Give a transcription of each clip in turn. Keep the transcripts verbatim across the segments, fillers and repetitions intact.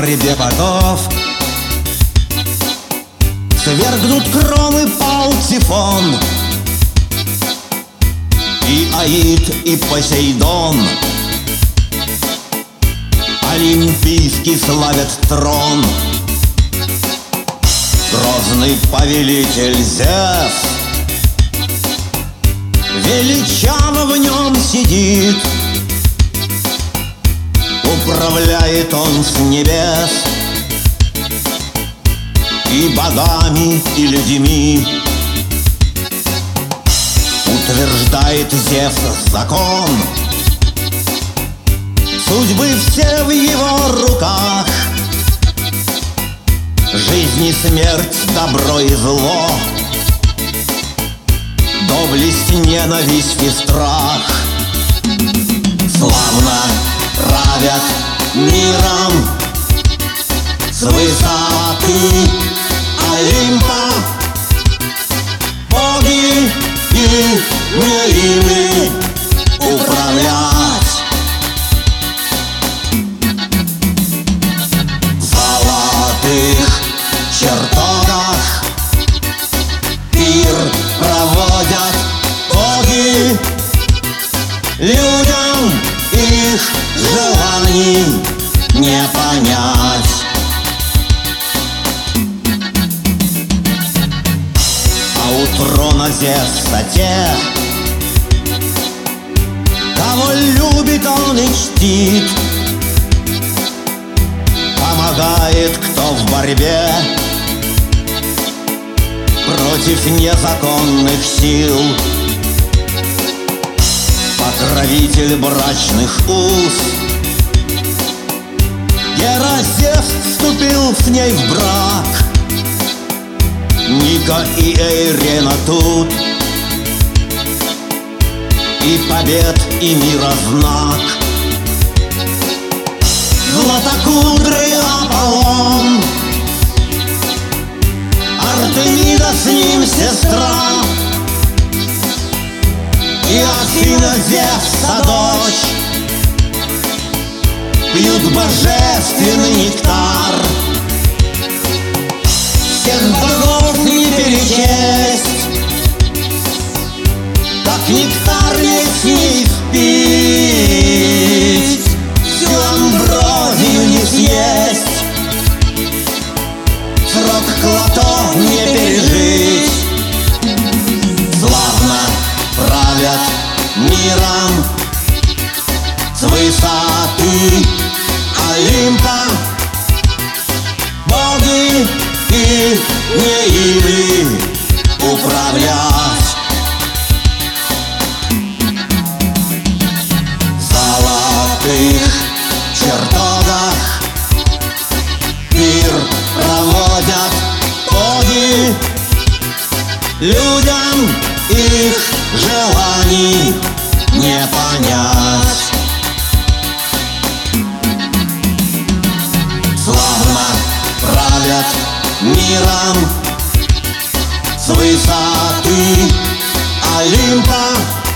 борьбе богов. Свергнут кроны пал Тифон, и Аид, и Посейдон олимпийский славят трон. Грозный повелитель Зевс величаво в нем сидит, управляет он с небес и богами, и людьми. Утверждает Зевс закон, судьбы все в его руках. Жизнь и смерть, добро и зло, доблесть, ненависть и страх. Славно правят миром с высоты Олимпа боги, и не ими управлять. В золотых чертогах пир проводят боги, людям их желаний не понять. А у трона Зевса те, кого любит он и чтит, помогает кто в борьбе против незаконных сил. Покровитель брачных уз, Гера вступил с ней в брак. Ника и Эйрена тут, и побед, и мира знак. Златокудрый Аполлон, Артемида с ним сестра, и Афина Зевса дочь пьют божественный нектар. Всех богов не перечесть, как нектар весь не впить, всю амброзию не съесть, срок клото не пережить. Славно правят миром с высоты Олимпа боги, и не ими управлять. В золотых чертогах пир проводят боги, людям их желаний не понять. Славно правят миром с высоты Олимпа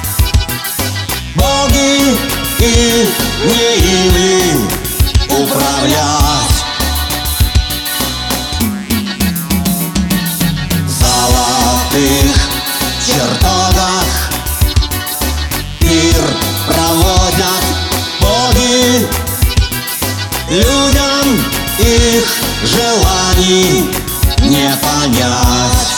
боги, и не ими управлять. В золотых чертогах пир проводят боги, людям их желаний не понять.